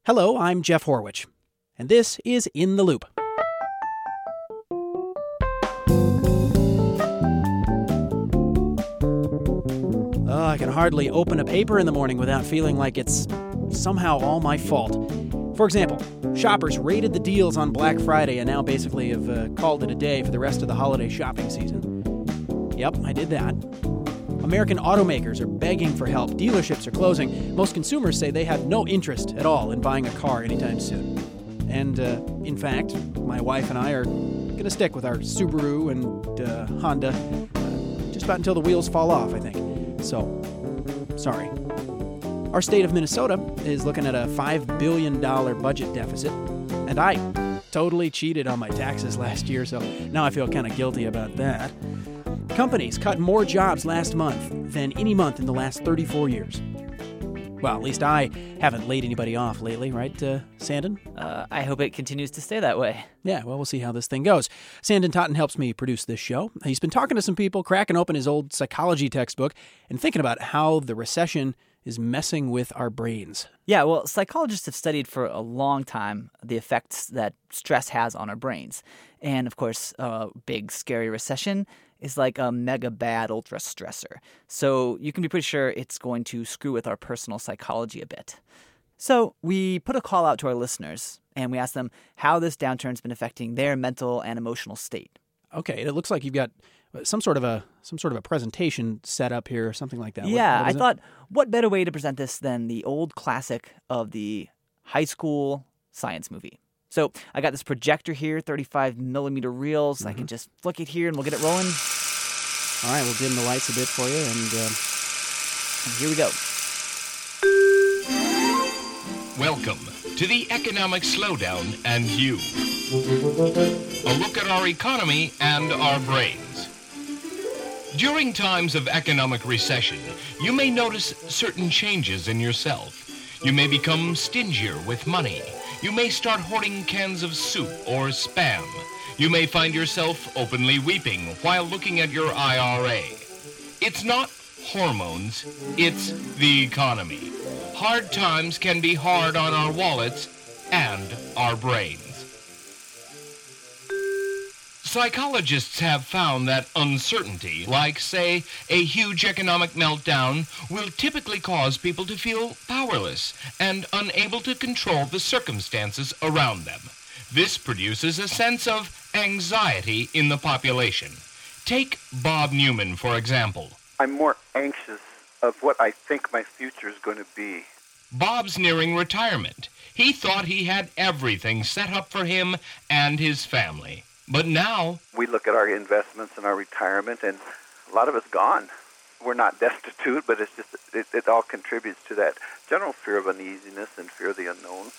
Hello, I'm Jeff Horwich, and this is In the Loop. I can hardly open a paper in the morning without feeling like it's somehow all my fault. For example, shoppers raided the deals on Black Friday and now basically have called it a day for the rest of the holiday shopping season. Yep, I did that. American automakers are begging for help. Dealerships are closing. Most consumers say they have no interest at all in buying a car anytime soon. And, in fact, my wife and I are going to stick with our Subaru and Honda just about until the wheels fall off, I think. So, sorry. Our state of Minnesota is looking at a $5 billion budget deficit, and I totally cheated on my taxes last year, so now I feel kind of guilty about that. Companies cut more jobs last month than any month in the last 34 years. Well, at least I haven't laid anybody off lately, right, Sandon? I hope it continues to stay that way. Yeah, well, we'll see how this thing goes. Sandon Totten helps me produce this show. He's been talking to some people, cracking open his old psychology textbook, and thinking about how the recession is messing with our brains. Yeah, well, psychologists have studied for a long time the effects that stress has on our brains. And, of course, a big, scary recession is like a mega bad ultra stressor. So you can be pretty sure it's going to screw with our personal psychology a bit. So we put a call out to our listeners, and we asked them how this downturn's been affecting their mental and emotional state. Okay, it looks like you've got some sort of a presentation set up here or something like that. Yeah, I thought, what better way to present this than the old classic of the high school science movie? So I got this projector here, 35 millimeter reels. I can just flick it here and we'll get it rolling. All right, we'll dim the lights a bit for you, And here we go. Welcome to the Economic Slowdown and You. A look at our economy and our brains. During times of economic recession, you may notice certain changes in yourself. You may become stingier with money. You may start hoarding cans of soup or Spam. You may find yourself openly weeping while looking at your IRA. It's not hormones, it's the economy. Hard times can be hard on our wallets and our brains. Psychologists have found that uncertainty, like, say, a huge economic meltdown, will typically cause people to feel powerless and unable to control the circumstances around them. This produces a sense of anxiety in the population. Take Bob Newman, for example. I'm more anxious of what I think my future is going to be. Bob's nearing retirement. He thought he had everything set up for him and his family. But now we look at our investments and our retirement, and a lot of it's gone. We're not destitute, but it's just it all contributes to that general fear of uneasiness and fear of the unknown.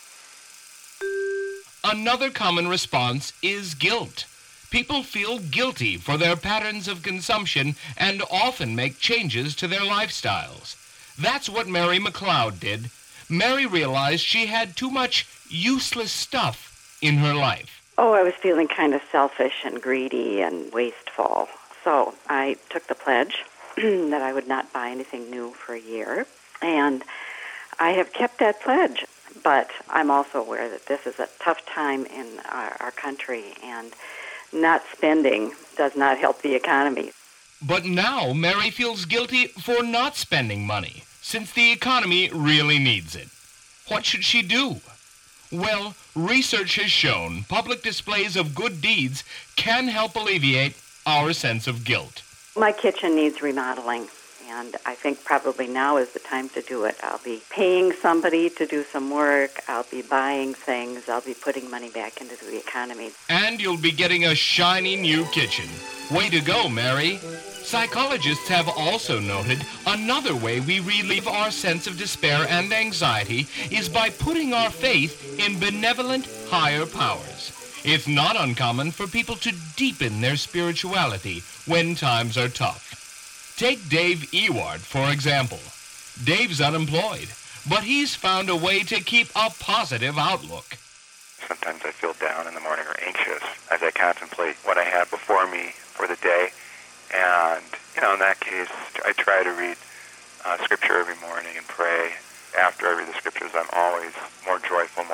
Another common response is guilt. People feel guilty for their patterns of consumption and often make changes to their lifestyles. That's what Mary McLeod did. Mary realized she had too much useless stuff in her life. Oh, I was feeling kind of selfish and greedy and wasteful. So I took the pledge that I would not buy anything new for a year. And I have kept that pledge. But I'm also aware that this is a tough time in our country, and not spending does not help the economy. But now Mary feels guilty for not spending money, since the economy really needs it. What should she do? Well, research has shown public displays of good deeds can help alleviate our sense of guilt. My kitchen needs remodeling, and I think probably now is the time to do it. I'll be paying somebody to do some work. I'll be buying things. I'll be putting money back into the economy. And you'll be getting a shiny new kitchen. Way to go, Mary. Psychologists have also noted another way we relieve our sense of despair and anxiety is by putting our faith in benevolent higher powers. It's not uncommon for people to deepen their spirituality when times are tough. Take Dave Ewart, for example. Dave's unemployed, but he's found a way to keep a positive outlook. Sometimes I feel down in the morning or anxious as I contemplate what I had before me for the day. And, in that case, I try to read Scripture every morning and pray. After I read the Scriptures, I'm always more joyful,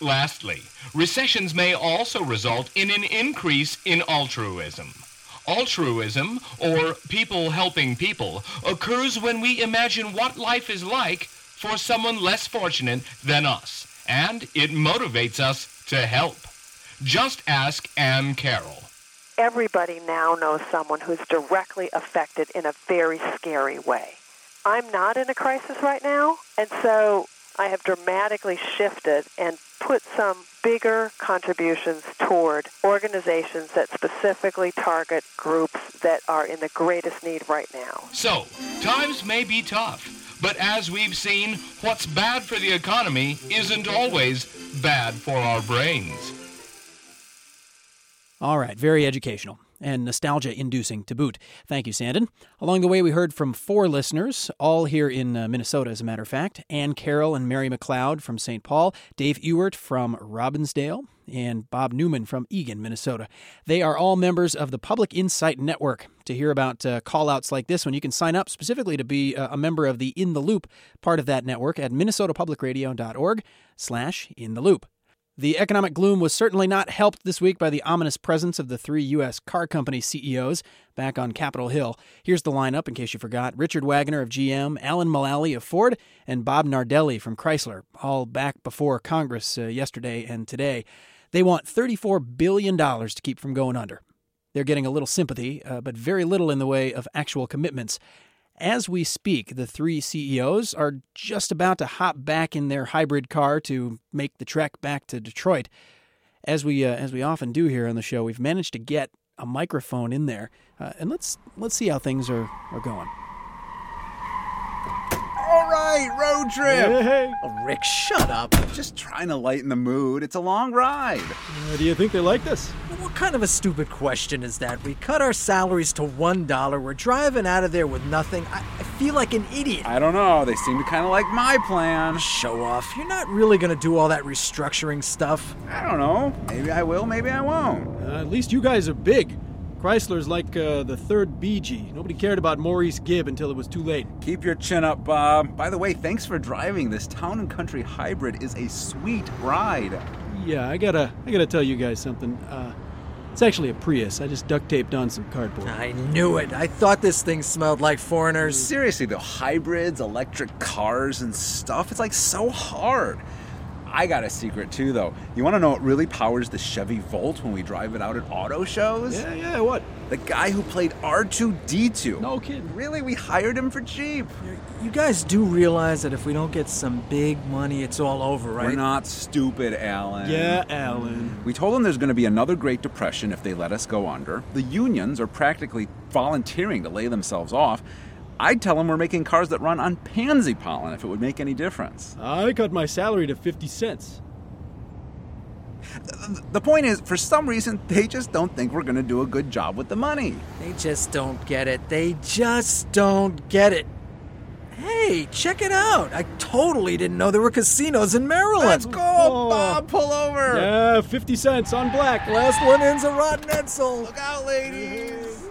Lastly, recessions may also result in an increase in altruism. Altruism, or people helping people, occurs when we imagine what life is like for someone less fortunate than us, and it motivates us to help. Just ask Ann Carroll. Everybody now knows someone who's directly affected in a very scary way. I'm not in a crisis right now, and so I have dramatically shifted and put some bigger contributions toward organizations that specifically target groups that are in the greatest need right now. So, times may be tough, but as we've seen, what's bad for the economy isn't always bad for our brains. All right, very educational and nostalgia-inducing to boot. Thank you, Sandon. Along the way, we heard from 4 listeners, all here in Minnesota, as a matter of fact. Ann Carroll and Mary McLeod from St. Paul, Dave Ewert from Robbinsdale, and Bob Newman from Eagan, Minnesota. They are all members of the Public Insight Network. To hear about call-outs like this one, you can sign up specifically to be a member of the In the Loop part of that network at minnesotapublicradio.org/intheloop. The economic gloom was certainly not helped this week by the ominous presence of the 3 U.S. car company CEOs back on Capitol Hill. Here's the lineup, in case you forgot. Richard Wagner of GM, Alan Mulally of Ford, and Bob Nardelli from Chrysler, all back before Congress yesterday and today. They want $34 billion to keep from going under. They're getting a little sympathy, but very little in the way of actual commitments. As we speak, the 3 CEOs are just about to hop back in their hybrid car to make the trek back to Detroit. As we often do here on the show, we've managed to get a microphone in there, and let's see how things are going. All right, road trip. Hey. Oh, Rick, shut up. Just trying to lighten the mood. It's a long ride. Do you think they like this? What kind of a stupid question is that? We cut our salaries to $1. We're driving out of there with nothing. I feel like an idiot. I don't know. They seem to kind of like my plan. Show off. You're not really going to do all that restructuring stuff. I don't know. Maybe I will, maybe I won't. At least you guys are big. Chrysler's like the third BG. Nobody cared about Maurice Gibb until it was too late. Keep your chin up, Bob. By the way, thanks for driving. This Town and Country Hybrid is a sweet ride. Yeah, I gotta tell you guys something. It's actually a Prius. I just duct taped on some cardboard. I knew it. I thought this thing smelled like foreigners. Seriously, though, hybrids, electric cars and stuff, it's like so hard. I got a secret, too, though. You want to know what really powers the Chevy Volt when we drive it out at auto shows? Yeah, what? The guy who played R2-D2. No kidding. Really, we hired him for cheap. You guys do realize that if we don't get some big money, it's all over, right? We're not stupid, Alan. Yeah, Alan. We told them there's going to be another Great Depression if they let us go under. The unions are practically volunteering to lay themselves off. I'd tell them we're making cars that run on pansy pollen if it would make any difference. I cut my salary to 50 cents. The point is, for some reason, they just don't think we're going to do a good job with the money. They just don't get it. They just don't get it. Hey, check it out. I totally didn't know there were casinos in Maryland. Let's go, Bob. Pull over. Yeah, 50 cents on black. Last one in's a rotten Edsel. Look out, ladies.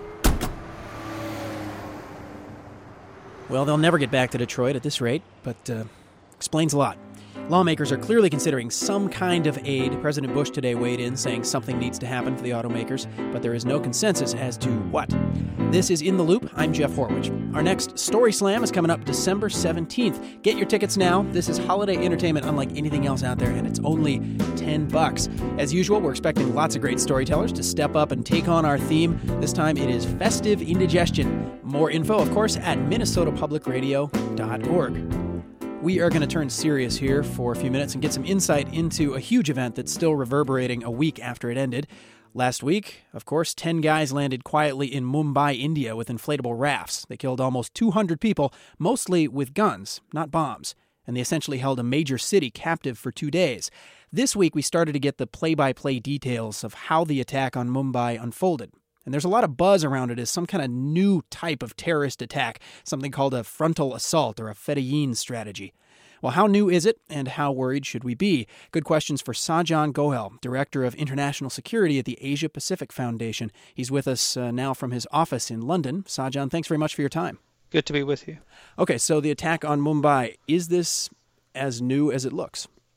Well, they'll never get back to Detroit at this rate, but explains a lot. Lawmakers are clearly considering some kind of aid. President Bush today weighed in, saying something needs to happen for the automakers, but there is no consensus as to what. This is In the Loop. I'm Jeff Horwich. Our next Story Slam is coming up December 17th. Get your tickets now. This is holiday entertainment unlike anything else out there, and it's only $10. As usual, we're expecting lots of great storytellers to step up and take on our theme. This time it is Festive Indigestion. More info, of course, at minnesotapublicradio.org. We are going to turn serious here for a few minutes and get some insight into a huge event that's still reverberating a week after it ended. Last week, of course, 10 guys landed quietly in Mumbai, India with inflatable rafts. They killed almost 200 people, mostly with guns, not bombs, and they essentially held a major city captive for 2 days. This week, we started to get the play-by-play details of how the attack on Mumbai unfolded. And there's a lot of buzz around it as some kind of new type of terrorist attack, something called a frontal assault or a Fedayeen strategy. Well, how new is it, and how worried should we be? Good questions for Sajan Gohel, Director of International Security at the Asia Pacific Foundation. He's with us now from his office in London. Sajan, thanks very much for your time. Good to be with you. Okay, so the attack on Mumbai, is this as new as it looks?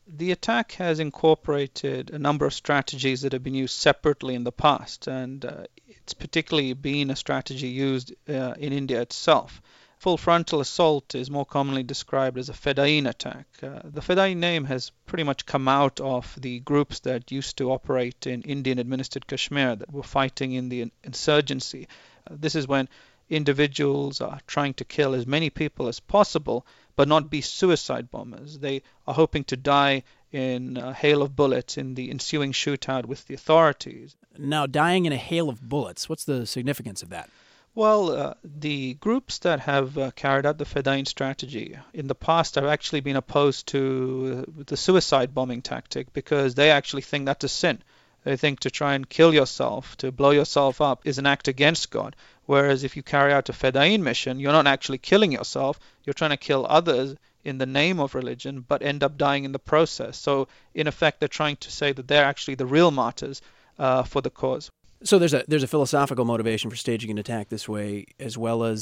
The attack has incorporated a number of strategies that have been used separately in the past, and it's particularly been a strategy used in India itself. Full frontal assault is more commonly described as a Fedayeen attack. The Fedayeen name has pretty much come out of the groups that used to operate in Indian-administered Kashmir that were fighting in the insurgency. This is when individuals are trying to kill as many people as possible, but not be suicide bombers. They are hoping to die in a hail of bullets in the ensuing shootout with the authorities. Now, dying in a hail of bullets, what's the significance of that? Well, the groups that have carried out the Fedayeen strategy in the past have actually been opposed to the suicide bombing tactic because they actually think that's a sin. They think to try and kill yourself, to blow yourself up, is an act against God. Whereas if you carry out a Fedayeen mission, you're not actually killing yourself. You're trying to kill others in the name of religion, but end up dying in the process. So, in effect, they're trying to say that they're actually the real martyrs for the cause. So there's a philosophical motivation for staging an attack this way, as well as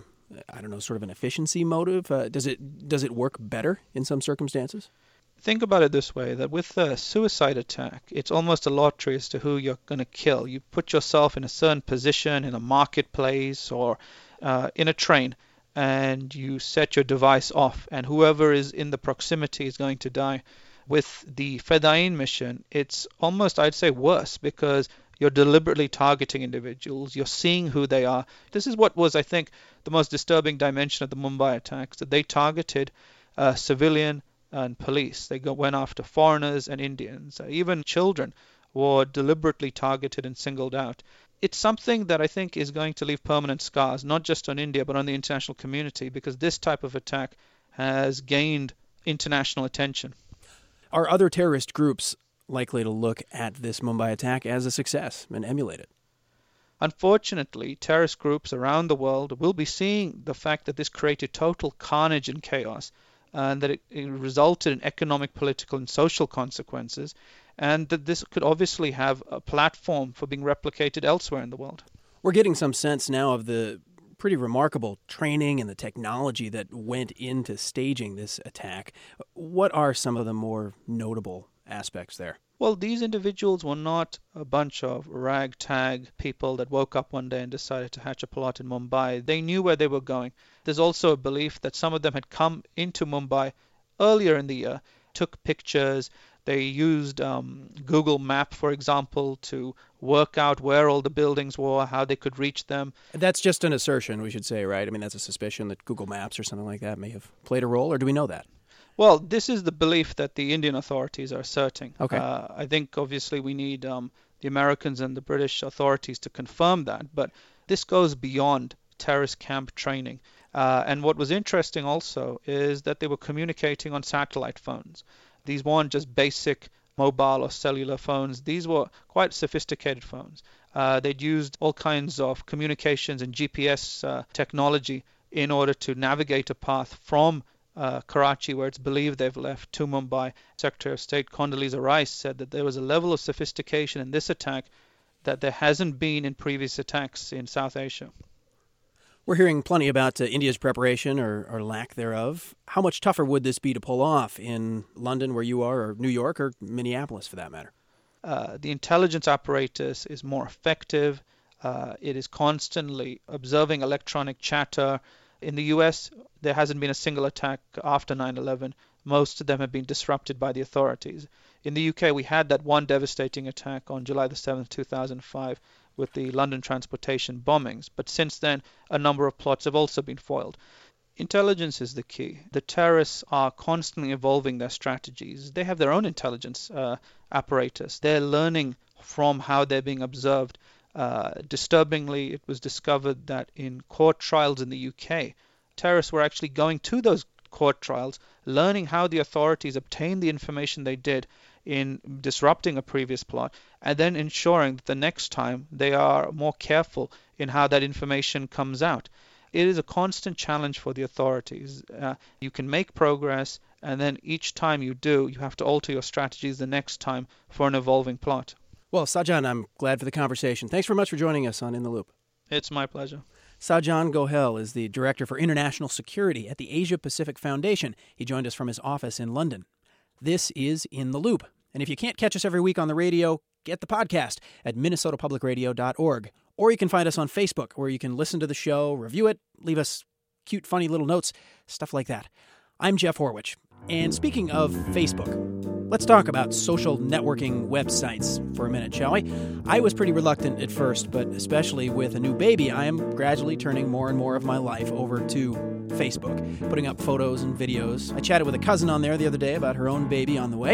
sort of an efficiency motive. Does it work better in some circumstances? Think about it this way, that with a suicide attack, it's almost a lottery as to who you're going to kill. You put yourself in a certain position in a marketplace or in a train, and you set your device off, and whoever is in the proximity is going to die. With the Fedayeen mission, it's almost, I'd say, worse, because you're deliberately targeting individuals. You're seeing who they are. This is what was, I think, the most disturbing dimension of the Mumbai attacks, that they targeted civilian and police. They went after foreigners and Indians. Even children were deliberately targeted and singled out. It's something that I think is going to leave permanent scars, not just on India, but on the international community, because this type of attack has gained international attention. Are other terrorist groups likely to look at this Mumbai attack as a success and emulate it? Unfortunately, terrorist groups around the world will be seeing the fact that this created total carnage and chaos, and that it resulted in economic, political, and social consequences, and that this could obviously have a platform for being replicated elsewhere in the world. We're getting some sense now of the pretty remarkable training and the technology that went into staging this attack. What are some of the more notable aspects there? Well, these individuals were not a bunch of ragtag people that woke up one day and decided to hatch a plot in Mumbai. They knew where they were going. There's also a belief that some of them had come into Mumbai earlier in the year, took pictures. They used Google Map, for example, to work out where all the buildings were, how they could reach them. That's just an assertion, we should say, right? I mean, that's a suspicion that Google Maps or something like that may have played a role, or do we know that? Well, this is the belief that the Indian authorities are asserting. Okay. I think, obviously, we need the Americans and the British authorities to confirm that, but this goes beyond terrorist camp training. And what was interesting also is that they were communicating on satellite phones. These weren't just basic mobile or cellular phones. These were quite sophisticated phones. They'd used all kinds of communications and GPS technology in order to navigate a path from Karachi, where it's believed they've left, to Mumbai. Secretary of State Condoleezza Rice said that there was a level of sophistication in this attack that there hasn't been in previous attacks in South Asia. We're hearing plenty about India's preparation or lack thereof. How much tougher would this be to pull off in London, where you are, or New York, or Minneapolis, for that matter? The intelligence apparatus is more effective. It is constantly observing electronic chatter. In the U.S., there hasn't been a single attack after 9/11. Most of them have been disrupted by the authorities. In the UK, we had that one devastating attack on July the 7th, 2005, with the London transportation bombings. But since then, a number of plots have also been foiled. Intelligence is the key. The terrorists are constantly evolving their strategies. They have their own intelligence apparatus. They're learning from how they're being observed. Disturbingly, it was discovered that in court trials in the UK, terrorists were actually going to those court trials, learning how the authorities obtained the information they did in disrupting a previous plot, and then ensuring that the next time they are more careful in how that information comes out. It is a constant challenge for the authorities. You can make progress, and then each time you do, you have to alter your strategies the next time for an evolving plot. Well, Sajjan, I'm glad for the conversation. Thanks very much for joining us on In the Loop. It's my pleasure. Sajjan Gohel is the Director for International Security at the Asia Pacific Foundation. He joined us from his office in London. This is In the Loop. And if you can't catch us every week on the radio, get the podcast at minnesotapublicradio.org. Or you can find us on Facebook, where you can listen to the show, review it, leave us cute, funny little notes, stuff like that. I'm Jeff Horwich. And speaking of Facebook, let's talk about social networking websites for a minute, shall we? I was pretty reluctant at first, but especially with a new baby, I am gradually turning more and more of my life over to Facebook, putting up photos and videos. I chatted with a cousin on there the other day about her own baby on the way.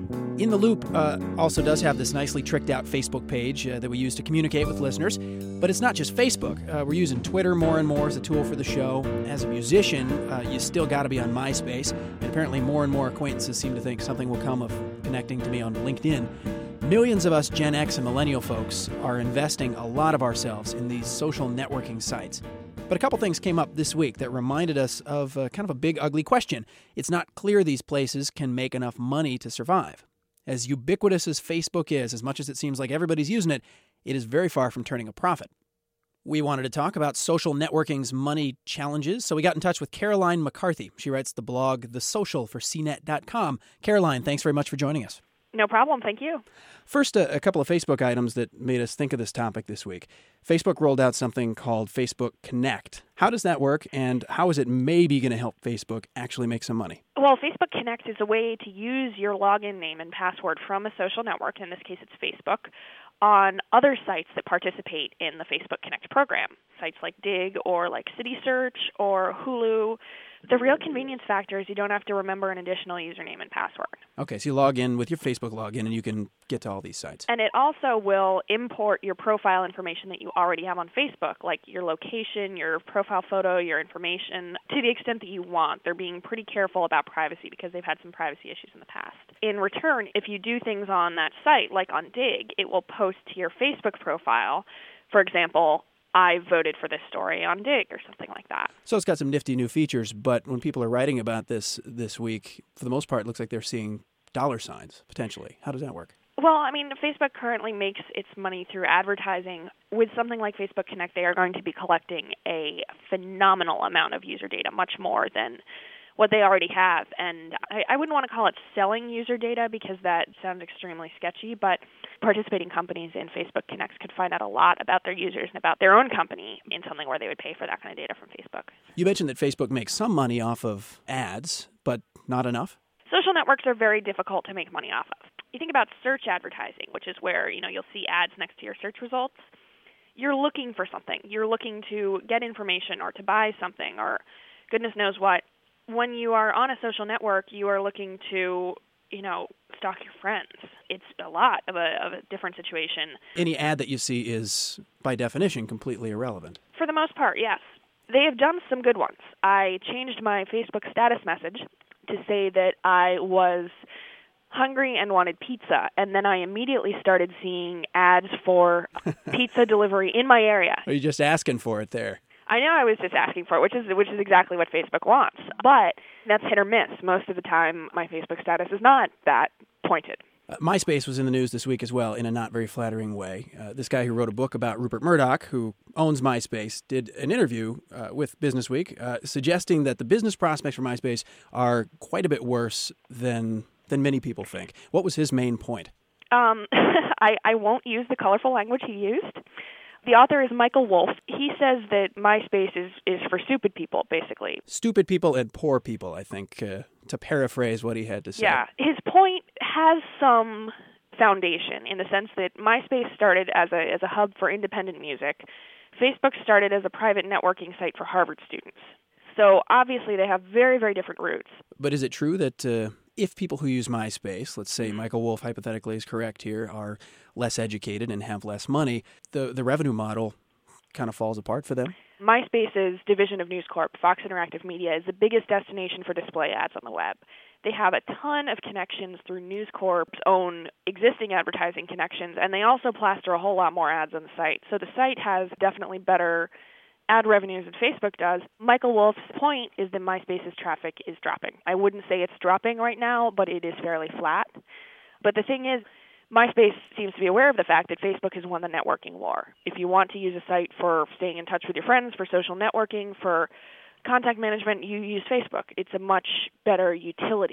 In the Loop also does have this nicely tricked out Facebook page that we use to communicate with listeners. But it's not just Facebook. We're using Twitter more and more as a tool for the show. As a musician, you still got to be on MySpace. And apparently more and more acquaintances seem to think something will come of connecting to me on LinkedIn. Millions of us Gen X and millennial folks are investing a lot of ourselves in these social networking sites. But a couple things came up this week that reminded us of kind of a big, ugly question. It's not clear these places can make enough money to survive. As ubiquitous as Facebook is, as much as it seems like everybody's using it, it is very far from turning a profit. We wanted to talk about social networking's money challenges, so we got in touch with Caroline McCarthy. She writes the blog The Social for CNET.com. Caroline, thanks very much for joining us. No problem. Thank you. First, a couple of Facebook items that made us think of this topic this week. Facebook rolled out something called Facebook Connect. How does that work, and how is it maybe going to help Facebook actually make some money? Well, Facebook Connect is a way to use your login name and password from a social network, in this case it's Facebook, on other sites that participate in the Facebook Connect program, sites like Dig or like CitySearch or Hulu. The real convenience factor is you don't have to remember an additional username and password. Okay, so you log in with your Facebook login and you can get to all these sites. And it also will import your profile information that you already have on Facebook, like your location, your profile photo, your information, to the extent that you want. They're being pretty careful about privacy because they've had some privacy issues in the past. In return, if you do things on that site, like on Dig, it will post to your Facebook profile, for example, I voted for this story on Dig or something like that. So it's got some nifty new features, but when people are writing about this week, for the most part, it looks like they're seeing dollar signs, potentially. How does that work? Well, I mean, Facebook currently makes its money through advertising. With something like Facebook Connect, they are going to be collecting a phenomenal amount of user data, much more than what they already have. And I wouldn't want to call it selling user data because that sounds extremely sketchy, but participating companies in Facebook Connect could find out a lot about their users and about their own company in something where they would pay for that kind of data from Facebook. You mentioned that Facebook makes some money off of ads, but not enough? Social networks are very difficult to make money off of. You think about search advertising, which is where, you'll see ads next to your search results. You're looking for something. You're looking to get information or to buy something or goodness knows what. When you are on a social network, you are looking to, stalk your friends. It's a lot of a different situation. Any ad that you see is, by definition, completely irrelevant. For the most part, yes. They have done some good ones. I changed my Facebook status message to say that I was hungry and wanted pizza, and then I immediately started seeing ads for pizza delivery in my area. Are you just asking for it there? I know I was just asking for it, which is exactly what Facebook wants. But that's hit or miss. Most of the time, my Facebook status is not that pointed. MySpace was in the news this week as well, in a not very flattering way. This guy who wrote a book about Rupert Murdoch, who owns MySpace, did an interview with Businessweek suggesting that the business prospects for MySpace are quite a bit worse than many people think. What was his main point? I won't use the colorful language he used. The author is Michael Wolff. He says that MySpace is for stupid people, basically. Stupid people and poor people, I think, to paraphrase what he had to say. Yeah. His point has some foundation in the sense that MySpace started as a hub for independent music. Facebook started as a private networking site for Harvard students. So obviously they have very, very different roots. But is it true that if people who use MySpace, let's say Michael Wolff hypothetically is correct here, are less educated and have less money, the revenue model kind of falls apart for them? MySpace's division of News Corp, Fox Interactive Media, is the biggest destination for display ads on the web. They have a ton of connections through News Corp's own existing advertising connections, and they also plaster a whole lot more ads on the site. So the site has definitely better ad revenues than Facebook does. Michael Wolff's point is that MySpace's traffic is dropping. I wouldn't say it's dropping right now, but it is fairly flat. But the thing is, MySpace seems to be aware of the fact that Facebook has won the networking war. If you want to use a site for staying in touch with your friends, for social networking, for contact management, you use Facebook. It's a much better utility.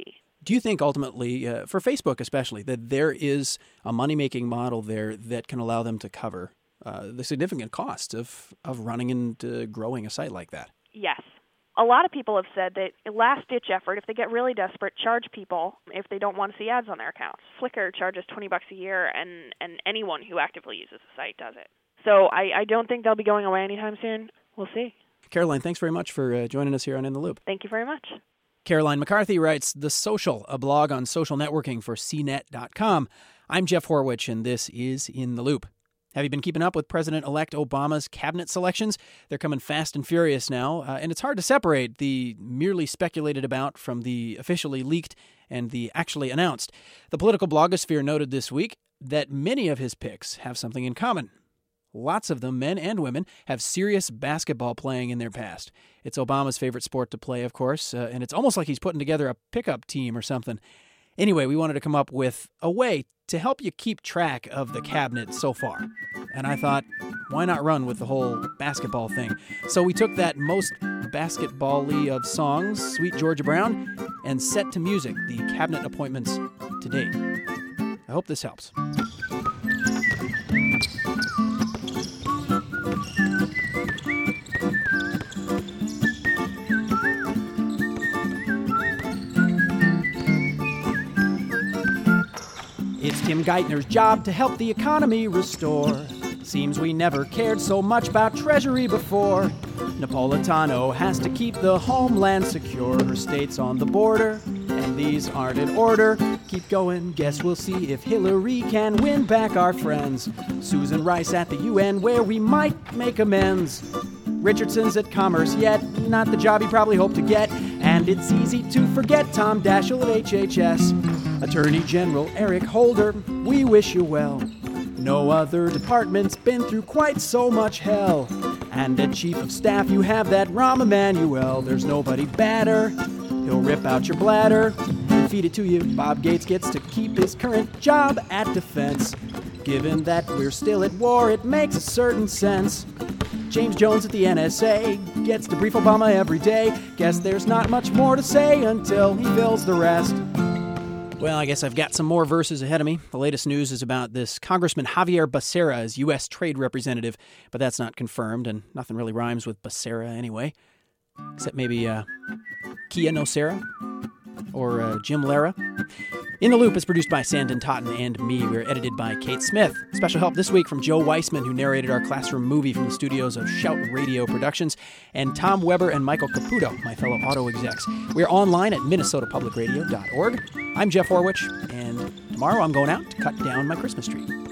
Do you think ultimately, for Facebook especially, that there is a money-making model there that can allow them to cover the significant costs of running and growing a site like that? Yes. A lot of people have said that a last-ditch effort, if they get really desperate, charge people if they don't want to see ads on their accounts. Flickr charges $20 a year, and anyone who actively uses the site does it. So I don't think they'll be going away anytime soon. We'll see. Caroline, thanks very much for joining us here on In the Loop. Thank you very much. Caroline McCarthy writes The Social, a blog on social networking for CNET.com. I'm Jeff Horwich, and this is In the Loop. Have you been keeping up with President-elect Obama's cabinet selections? They're coming fast and furious now, and it's hard to separate the merely speculated about from the officially leaked and the actually announced. The political blogosphere noted this week that many of his picks have something in common. Lots of them, men and women, have serious basketball playing in their past. It's Obama's favorite sport to play, of course, and it's almost like he's putting together a pickup team or something. Anyway, we wanted to come up with a way to help you keep track of the cabinet so far. And I thought, why not run with the whole basketball thing? So we took that most basketball-y of songs, Sweet Georgia Brown, and set to music the cabinet appointments to date. I hope this helps. It's Tim Geithner's job to help the economy restore. Seems we never cared so much about Treasury before. Napolitano has to keep the homeland secure. Her state's on the border, and these aren't in order. Keep going, guess we'll see if Hillary can win back our friends. Susan Rice at the UN, where we might make amends. Richardson's at Commerce, yet not the job he probably hoped to get. And it's easy to forget Tom Daschle at HHS. Attorney General Eric Holder, we wish you well. No other department's been through quite so much hell. And at Chief of Staff you have that Rahm Emanuel. There's nobody badder. He'll rip out your bladder and feed it to you. Bob Gates gets to keep his current job at Defense. Given that we're still at war, it makes a certain sense. James Jones at the NSA gets to brief Obama every day. Guess there's not much more to say until he fills the rest. Well, I guess I've got some more verses ahead of me. The latest news is about this Congressman Javier Becerra as U.S. Trade Representative, but that's not confirmed, and nothing really rhymes with Becerra anyway. Except maybe Kia Nocera or Jim Lara. In the Loop is produced by Sandon Totten and me. We're edited by Kate Smith. Special help this week from Joe Weissman, who narrated our classroom movie from the studios of Shout Radio Productions, and Tom Weber and Michael Caputo, my fellow auto execs. We're online at minnesotapublicradio.org. I'm Jeff Horwich, and tomorrow I'm going out to cut down my Christmas tree.